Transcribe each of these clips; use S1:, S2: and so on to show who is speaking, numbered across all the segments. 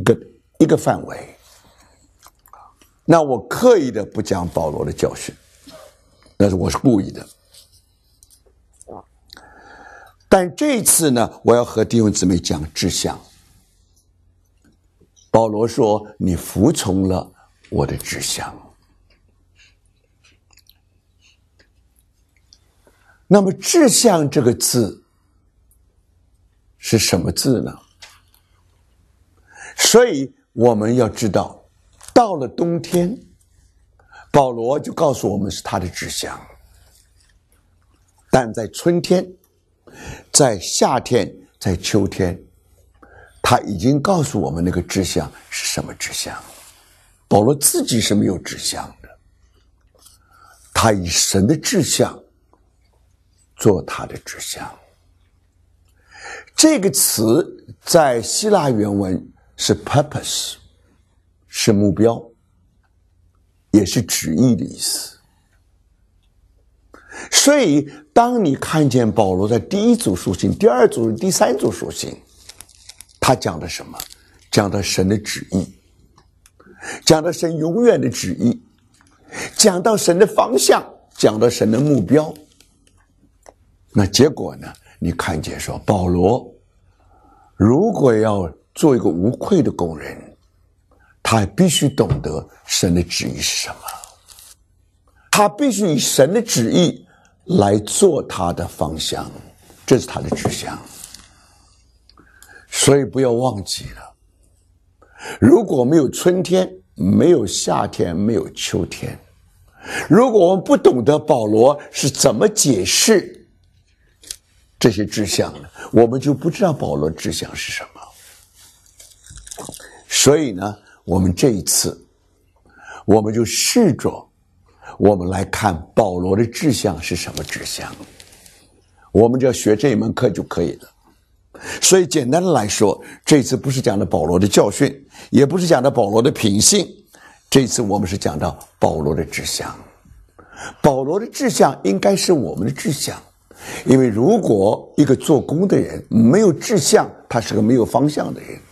S1: 一个范围。那我刻意的不讲保罗的教训，但是我是故意的。但这一次呢，我要和弟兄姊妹讲志向。保罗说：“你服从了我的志向。”那么“志向”这个字是什么字呢？所以我们要知道，到了冬天，保罗就告诉我们是他的志向。但在春天，在夏天，在秋天，他已经告诉我们那个志向是什么志向。保罗自己是没有志向的，他以神的志向做他的志向。这个词在希腊原文是 purpose， 是目标，也是旨意的意思。所以当你看见保罗在第一组书信、第二组、第三组书信，他讲的什么？讲的神的旨意，讲到神永远的旨意，讲到神的方向，讲到神的目标。那结果呢？你看见说，保罗如果要做一个无愧的工人，他必须懂得神的旨意是什么，他必须以神的旨意来做他的方向，这是他的志向。所以不要忘记了，如果没有春天，没有夏天，没有秋天，如果我们不懂得保罗是怎么解释这些志向呢，我们就不知道保罗志向是什么。所以呢，我们这一次我们就试着我们来看保罗的志向是什么志向，我们只要学这一门课就可以了。所以简单的来说，这次不是讲的保罗的教训，也不是讲的保罗的品性，这次我们是讲到保罗的志向。保罗的志向应该是我们的志向，因为如果一个做工的人没有志向，他是个没有方向的人，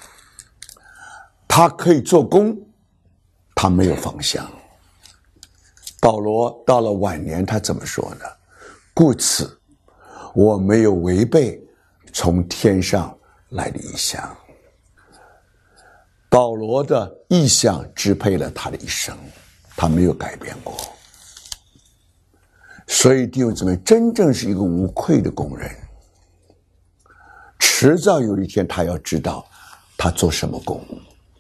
S1: 他可以做工，他没有方向。保罗到了晚年他怎么说呢？故此我没有违背从天上来的意象。保罗的意象支配了他的一生，他没有改变过。所以弟兄姊妹，真正是一个无愧的工人，迟早有一天他要知道他做什么工，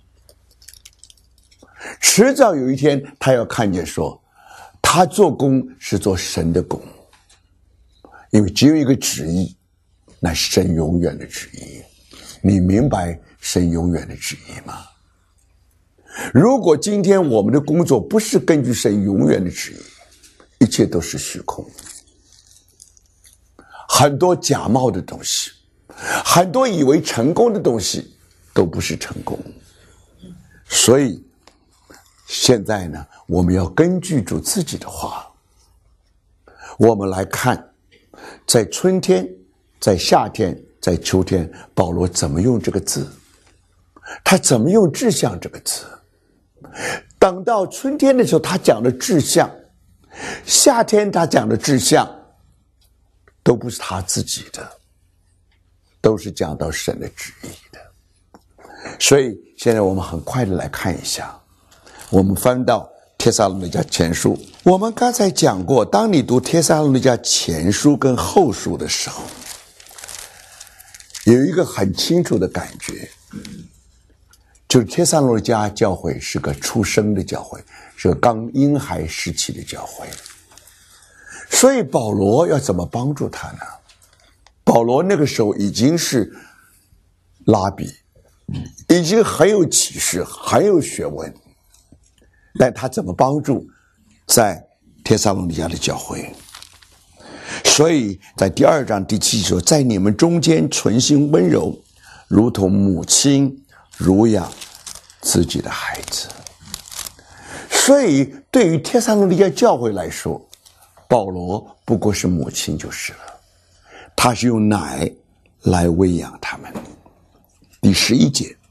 S1: 迟早有一天他要看见说他做工是做神的工，因为只有一个旨意，那是神永远的旨意。你明白神永远的旨意吗？如果今天我们的工作不是根据神永远的旨意，一切都是虚空，很多假冒的东西，很多以为成功的东西都不是成功。所以现在呢，我们要根据主自己的话，我们来看在春天，在夏天，在秋天，保罗怎么用这个字，他怎么用志向这个字。等到春天的时候他讲的志向，夏天他讲的志向，都不是他自己的，都是讲到神的旨意的。所以现在我们很快的来看一下，我们翻到帖撒罗尼迦前书。我们刚才讲过，当你读帖撒罗尼迦前书跟后书的时候，有一个很清楚的感觉，就是帖撒罗尼迦教会是个出生的教会，是个刚婴孩时期的教会。所以保罗要怎么帮助他呢？保罗那个时候已经是拉比，已经很有启示，很有学问，但他怎么帮助在帖撒罗尼迦的教会？所以在第2章第7节说，在你们中间存心温柔，如同母亲乳养自己的孩子。所以对于帖撒罗尼迦教会来说，保罗不过是母亲就是了，他是用奶来喂养他们。第11节，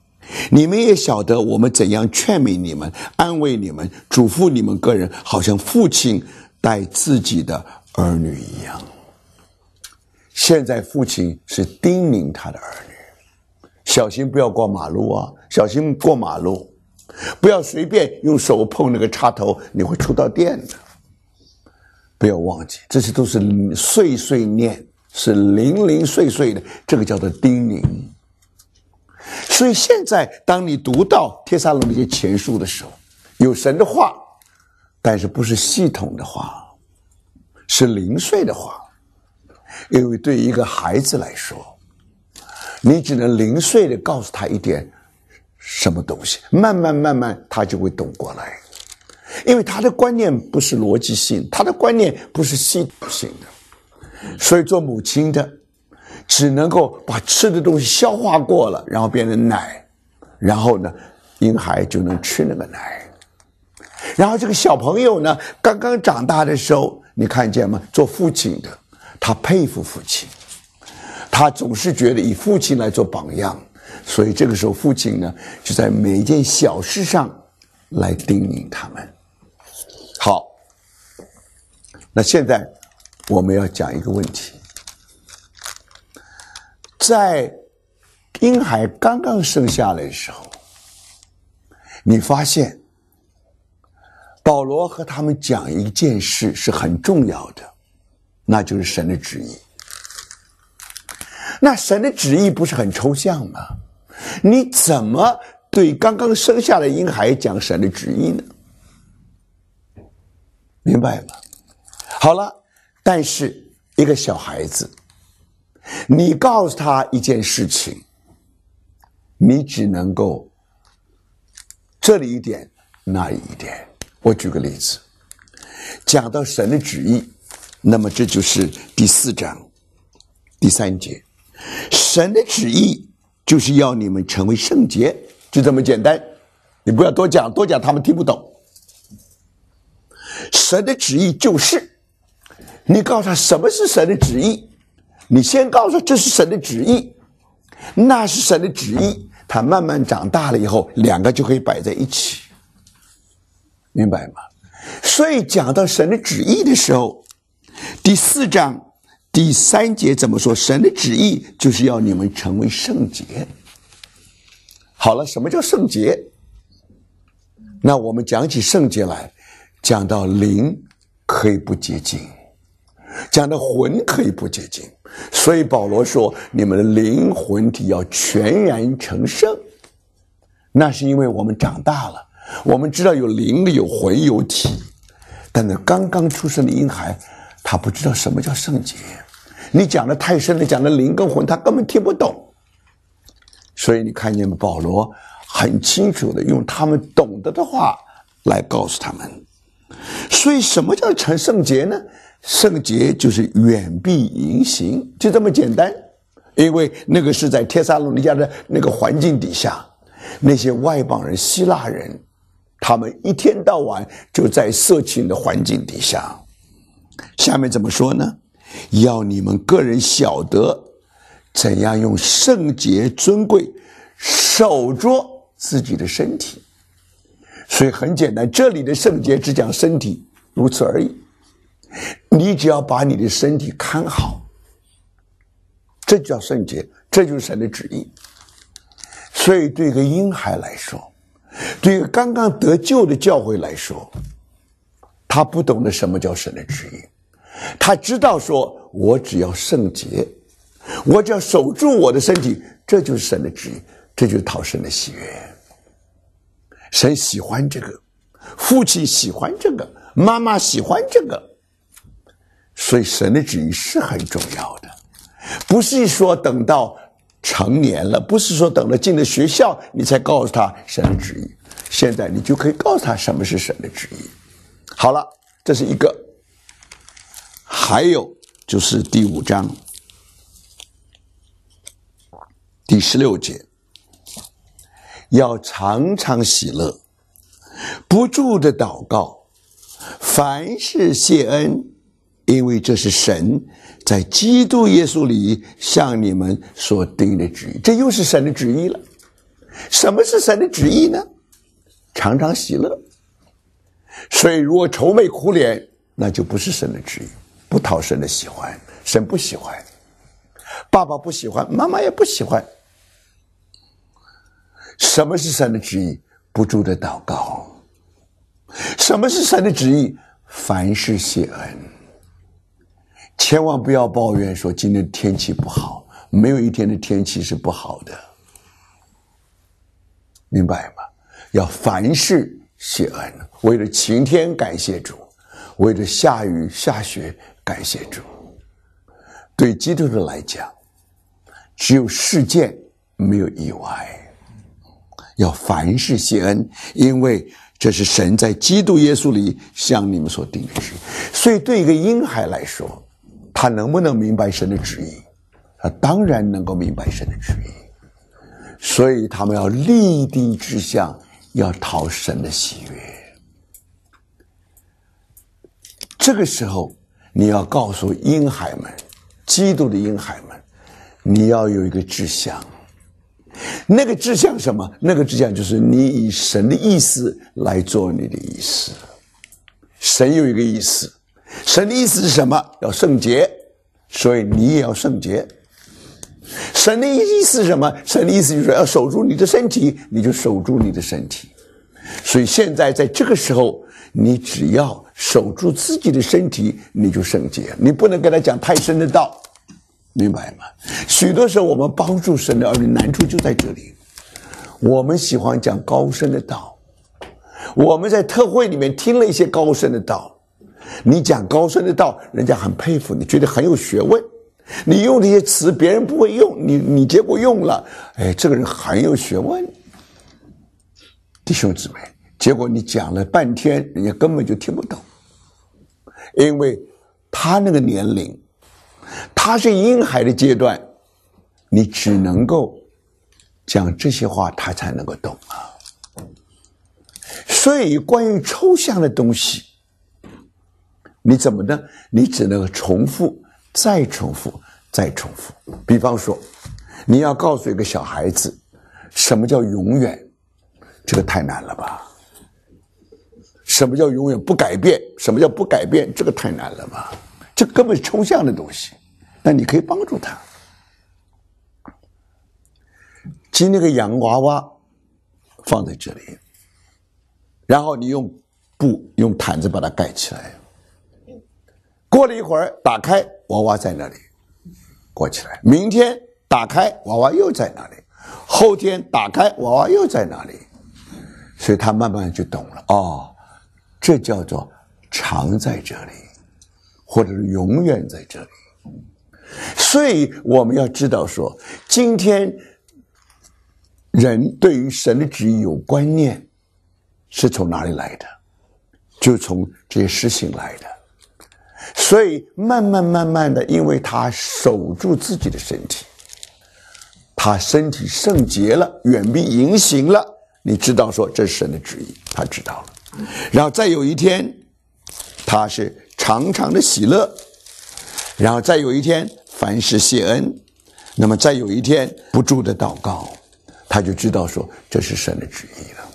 S1: 你们也晓得我们怎样劝勉你们、安慰你们、嘱咐你们个人，好像父亲待自己的儿女一样。现在父亲是叮咛他的儿女，小心不要过马路啊，小心过马路，不要随便用手碰那个插头，你会触到电的。不要忘记，这些都是碎碎念，是零零碎碎的，这个叫做叮咛。所以现在当你读到帖撒罗尼迦前书的时候，有神的话，但是不是系统的话，是零碎的话。因为对一个孩子来说，你只能零碎的告诉他一点什么东西，慢慢他就会懂过来。因为他的观念不是逻辑性，他的观念不是系统性的，所以做母亲的只能够把吃的东西消化过了，然后变成奶，然后呢婴孩就能吃那个奶。然后这个小朋友呢刚刚长大的时候，你看见吗？做父亲的他佩服父亲，他总是觉得以父亲来做榜样，所以这个时候父亲呢就在每一件小事上来叮咛他们。好，那现在我们要讲一个问题，在婴孩刚刚生下来的时候，你发现保罗和他们讲一件事是很重要的，那就是神的旨意。那神的旨意不是很抽象吗？你怎么对刚刚生下的婴孩讲神的旨意呢？明白吗？好了，但是一个小孩子，你告诉他一件事情，你只能够这里一点那里一点。我举个例子，讲到神的旨意，那么这就是第4章第3节，神的旨意就是要你们成为圣洁，就这么简单，你不要多讲他们听不懂。神的旨意就是，你告诉他什么是神的旨意，你先告诉他这是神的旨意，那是神的旨意，他慢慢长大了以后，两个就可以摆在一起，明白吗？所以讲到神的旨意的时候，第4章第3节怎么说？神的旨意就是要你们成为圣洁。好了，什么叫圣洁？那我们讲起圣洁来，讲到灵可以不洁净，讲到魂可以不洁净，所以保罗说你们的灵魂体要全然成圣。那是因为我们长大了，我们知道有灵有魂有体，但是刚刚出生的婴孩他不知道什么叫圣洁，你讲的太深了，讲的灵跟魂他根本听不懂。所以你看见保罗很清楚的用他们懂得的话来告诉他们。所以什么叫成圣洁呢？圣洁就是远避淫行，就这么简单。因为那个是在帖撒罗尼迦的那个环境底下，那些外邦人希腊人，他们一天到晚就在色情的环境底下。下面怎么说呢？要你们个人晓得怎样用圣洁尊贵守着自己的身体。所以很简单，这里的圣洁只讲身体，如此而已。你只要把你的身体看好，这就叫圣洁，这就是神的旨意。所以对一个婴孩来说，对一个刚刚得救的教会来说，他不懂得什么叫神的旨意，他知道说我只要圣洁，我只要守住我的身体，这就是神的旨意，这就是讨神的喜悦。神喜欢这个，父亲喜欢这个，妈妈喜欢这个，所以神的旨意是很重要的。不是说等到成年了，不是说等到进了学校你才告诉他神的旨意，现在你就可以告诉他什么是神的旨意。好了，这是一个。还有就是第5章第16节，要常常喜乐，不住的祷告，凡事谢恩，因为这是神在基督耶稣里向你们所定的旨意。这又是神的旨意了。 什么是神的旨意呢？常常喜乐。所以如果愁眉苦脸，那就不是神的旨意，不讨神的喜欢，神不喜欢，爸爸不喜欢，妈妈也不喜欢。什么是神的旨意？不住的祷告。什么是神的旨意？凡事谢恩。千万不要抱怨说今天的天气不好，没有一天的天气是不好的，明白吗？要凡事谢恩，为了晴天感谢主，为了下雨下雪感谢主。对基督徒来讲，只有事件没有意外，要凡事谢恩，因为这是神在基督耶稣里向你们所定的旨意。所以对一个婴孩来说，他能不能明白神的旨意？他当然能够明白神的旨意。所以他们要立定志向，要讨神的喜悦。这个时候你要告诉婴孩们，基督的婴孩们，你要有一个志向。那个志向什么？那个志向就是你以神的意思来做你的意思。神有一个意思，神的意思是什么？要圣洁，所以你也要圣洁。神的意思是什么？神的意思就是要守住你的身体，你就守住你的身体。所以现在在这个时候，你只要守住自己的身体，你就圣洁。你不能跟他讲太深的道，明白吗？许多时候我们帮助神的儿女，难处就在这里。我们喜欢讲高深的道，我们在特会里面听了一些高深的道，你讲高深的道，人家很佩服你，觉得很有学问。你用这些词别人不会用，你结果用了，哎，这个人很有学问。弟兄姊妹，结果你讲了半天，人家根本就听不懂，因为他那个年龄，他是婴孩的阶段，你只能够讲这些话，他才能够懂啊。所以关于抽象的东西，你怎么呢？你只能重复，再重复，再重复。比方说，你要告诉一个小孩子什么叫永远，这个太难了吧？什么叫永远不改变？什么叫不改变？这个太难了吧？这根本是抽象的东西，但你可以帮助他。今天那个洋娃娃放在这里，然后你用布用毯子把它盖起来，过了一会儿打开，娃娃在那里裹起来，明天打开，娃娃又在那里，后天打开，娃娃又在那里。所以他慢慢就懂了，哦，这叫做常在这里，或者是永远在这里。所以我们要知道说，今天人对于神的旨意有观念，是从哪里来的？就从这些事情来的。所以慢慢的，因为他守住自己的身体，他身体圣洁了，远比淫行了，你知道说这是神的旨意，他知道了。然后再有一天，他是常常的喜乐，然后再有一天凡事谢恩，那么再有一天不住的祷告，他就知道说这是神的旨意了。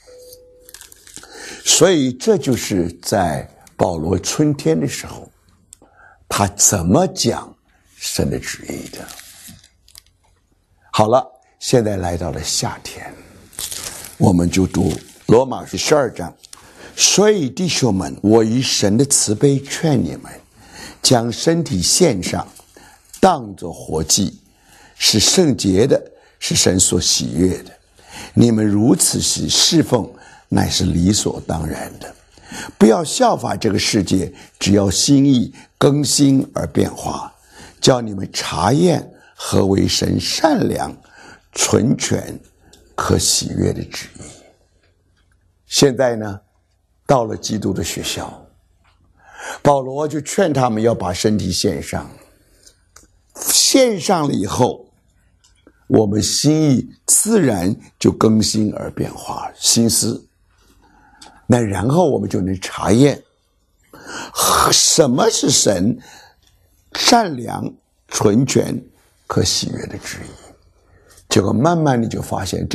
S1: 所以这就是在保罗春天的时候，他怎么讲神的旨意的。好了，现在来到了夏天，我们就读罗马书12章。所以弟兄们，我以神的慈悲劝你们，将身体献上，当作活祭，是圣洁的，是神所喜悦的。你们如此侍奉，乃是理所当然的。不要效法这个世界，只要心意更新而变化，叫你们查验何为神善良、纯全、可喜悦的旨意。现在呢，到了基督的学校，保罗就劝他们要把身体献上，献上了以后，我们心意自然就更新而变化，心思。那然后我们就能查验什么是神善良、纯全、可喜悦的旨意。结果慢慢你就发现